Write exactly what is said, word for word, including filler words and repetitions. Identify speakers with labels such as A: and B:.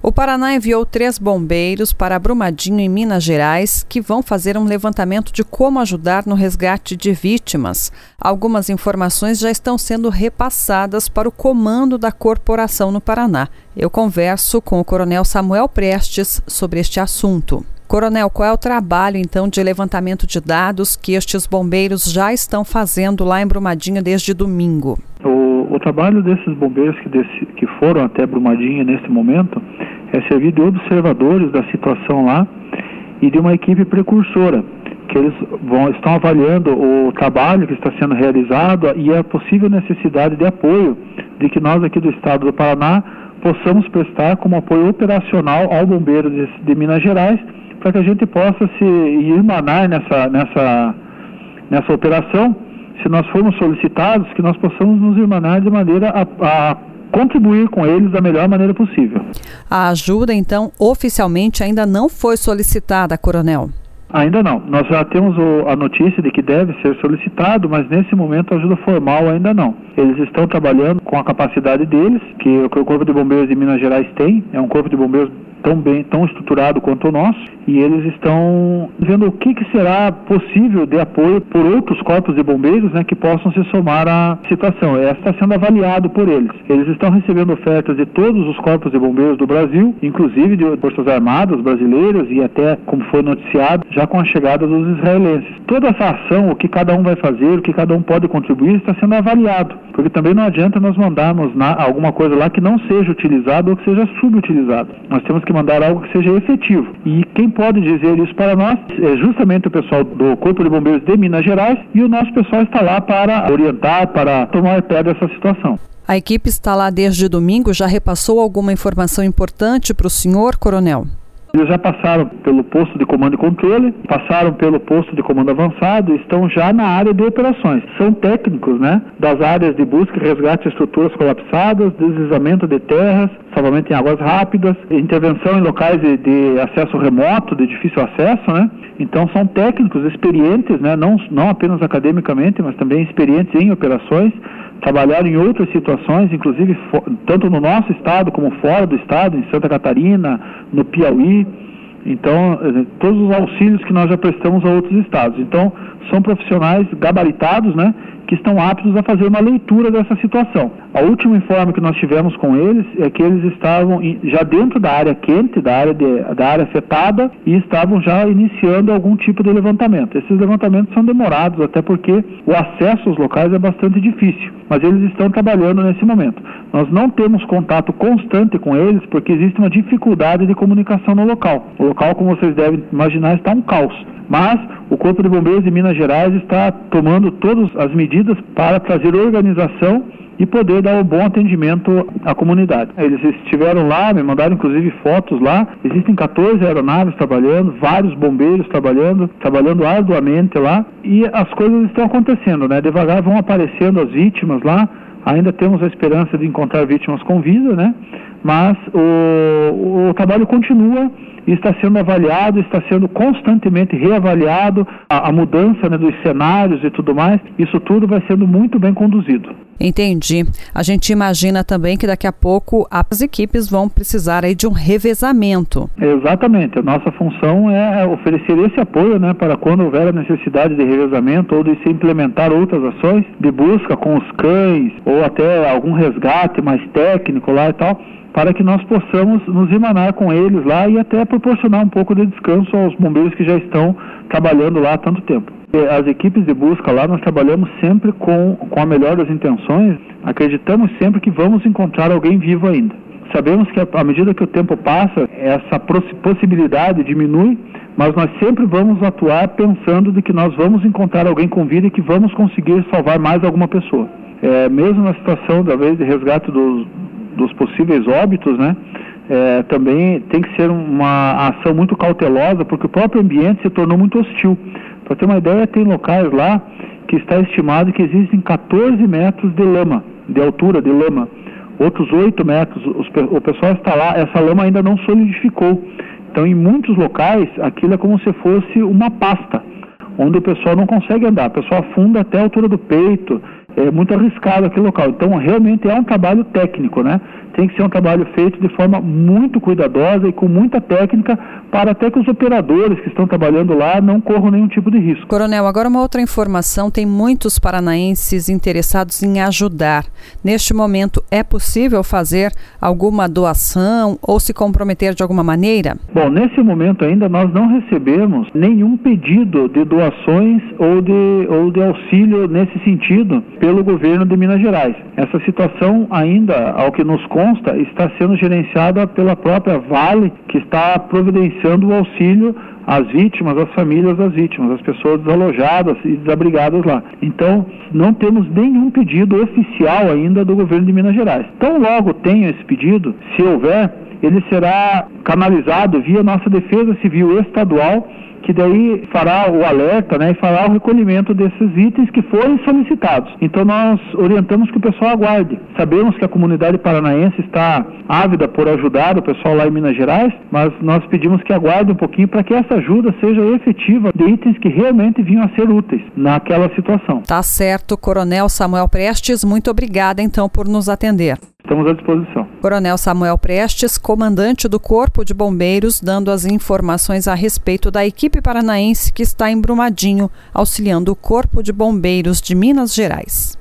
A: O Paraná enviou três bombeiros para Brumadinho, em Minas Gerais, que vão fazer um levantamento de como ajudar no resgate de vítimas. Algumas informações já estão sendo repassadas para o comando da corporação no Paraná. Eu converso com o Coronel Samuel Prestes sobre este assunto. Coronel, qual é o trabalho, então, de levantamento de dados que estes bombeiros já estão fazendo lá em Brumadinho desde domingo?
B: O, o trabalho desses bombeiros que, desse, que foram até Brumadinho nesse momento é servir de observadores da situação lá e de uma equipe precursora, que eles vão, estão avaliando o trabalho que está sendo realizado e a possível necessidade de apoio de que nós aqui do estado do Paraná possamos prestar como apoio operacional ao bombeiro de, de Minas Gerais, para que a gente possa se irmanar nessa, nessa, nessa operação, se nós formos solicitados, que nós possamos nos irmanar de maneira a, a contribuir com eles da melhor maneira possível.
A: A ajuda, então, oficialmente ainda não foi solicitada, Coronel?
B: Ainda não. Nós já temos o, a notícia de que deve ser solicitado, mas nesse momento a ajuda formal ainda não. Eles estão trabalhando com a capacidade deles, que o Corpo de Bombeiros de Minas Gerais tem, é um Corpo de Bombeiros tão bem, tão estruturado quanto o nosso, e eles estão vendo o que, que será possível de apoio por outros corpos de bombeiros, né, que possam se somar à situação. Essa está sendo avaliado por eles. Eles estão recebendo ofertas de todos os corpos de bombeiros do Brasil, inclusive de Forças Armadas brasileiras e até, como foi noticiado, já com a chegada dos israelenses. Toda essa ação, o que cada um vai fazer, o que cada um pode contribuir, está sendo avaliado, porque também não adianta nós mandarmos na, alguma coisa lá que não seja utilizado ou que seja subutilizado. Nós temos que mandar algo que seja efetivo. E quem pode dizer isso para nós é justamente o pessoal do Corpo de Bombeiros de Minas Gerais, e o nosso pessoal está lá para orientar, para tomar pé dessa situação.
A: A equipe está lá desde domingo. Já repassou alguma informação importante para o senhor, Coronel?
B: Eles já passaram pelo posto de comando e controle, passaram pelo posto de comando avançado e estão já na área de operações. São técnicos, né, das áreas de busca e resgate de estruturas colapsadas, deslizamento de terras, salvamento em águas rápidas, intervenção em locais de, de acesso remoto, de difícil acesso, né? Então são técnicos experientes, né, não, não apenas academicamente, mas também experientes em operações, trabalharam em outras situações, inclusive tanto no nosso estado como fora do estado, em Santa Catarina, no Piauí. Então, todos os auxílios que nós já prestamos a outros estados. Então, são profissionais gabaritados, né, que estão aptos a fazer uma leitura dessa situação. O último informe que nós tivemos com eles é que eles estavam já dentro da área quente, da área, de, da área afetada, e estavam já iniciando algum tipo de levantamento. Esses levantamentos são demorados, até porque o acesso aos locais é bastante difícil, mas eles estão trabalhando nesse momento. Nós não temos contato constante com eles, porque existe uma dificuldade de comunicação no local. O local, como vocês devem imaginar, está um caos. Mas o Corpo de Bombeiros de Minas Gerais está tomando todas as medidas para trazer organização e poder dar um bom atendimento à comunidade. Eles estiveram lá, me mandaram inclusive fotos lá. Existem quatorze aeronaves trabalhando, vários bombeiros trabalhando, trabalhando arduamente lá, e as coisas estão acontecendo, né? Devagar vão aparecendo as vítimas lá. Ainda temos a esperança de encontrar vítimas com vida, né? Mas o, o trabalho continua e está sendo avaliado, está sendo constantemente reavaliado, a, a mudança, né, dos cenários e tudo mais. Isso tudo vai sendo muito bem conduzido.
A: Entendi. A gente imagina também que daqui a pouco as equipes vão precisar aí de um revezamento.
B: Exatamente. A nossa função é oferecer esse apoio, né, para quando houver a necessidade de revezamento ou de se implementar outras ações de busca com os cães ou até algum resgate mais técnico lá e tal, para que nós possamos nos emanar com eles lá e até proporcionar um pouco de descanso aos bombeiros que já estão trabalhando lá há tanto tempo. As equipes de busca lá, nós trabalhamos sempre com, com a melhor das intenções, acreditamos sempre que vamos encontrar alguém vivo ainda. Sabemos que à medida que o tempo passa, essa possibilidade diminui, mas nós sempre vamos atuar pensando de que nós vamos encontrar alguém com vida e que vamos conseguir salvar mais alguma pessoa. É, mesmo na situação, da vez, de resgate dos dos possíveis óbitos, né, é, também tem que ser uma ação muito cautelosa, porque o próprio ambiente se tornou muito hostil. Para ter uma ideia, tem locais lá que está estimado que existem quatorze metros de lama, de altura de lama, outros oito metros, os, o pessoal está lá, essa lama ainda não solidificou. Então, em muitos locais, aquilo é como se fosse uma pasta, onde o pessoal não consegue andar, o pessoal afunda até a altura do peito. É muito arriscado aquele local. Então, realmente é um trabalho técnico, né? tem que ser um trabalho feito de forma muito cuidadosa e com muita técnica para até que os operadores que estão trabalhando lá não corram nenhum tipo de risco.
A: Coronel, agora uma outra informação, tem muitos paranaenses interessados em ajudar. Neste momento, é possível fazer alguma doação ou se comprometer de alguma maneira?
B: Bom, nesse momento ainda nós não recebemos nenhum pedido de doações ou de, ou de auxílio nesse sentido pelo governo de Minas Gerais. Essa situação ainda, ao que nos consta, está sendo gerenciada pela própria Vale, que está providenciando o auxílio às vítimas, às famílias das vítimas, às pessoas desalojadas e desabrigadas lá. Então, não temos nenhum pedido oficial ainda do governo de Minas Gerais. Tão logo tenha esse pedido, se houver, ele será canalizado via nossa Defesa Civil Estadual, que daí fará o alerta, né, e fará o recolhimento desses itens que forem solicitados. Então nós orientamos que o pessoal aguarde. Sabemos que a comunidade paranaense está ávida por ajudar o pessoal lá em Minas Gerais, mas nós pedimos que aguarde um pouquinho para que essa ajuda seja efetiva de itens que realmente vinham a ser úteis naquela situação.
A: Tá certo, Coronel Samuel Prestes, muito obrigada então por nos atender.
B: Estamos à disposição.
A: Coronel Samuel Prestes, comandante do Corpo de Bombeiros, dando as informações a respeito da equipe paranaense que está em Brumadinho, auxiliando o Corpo de Bombeiros de Minas Gerais.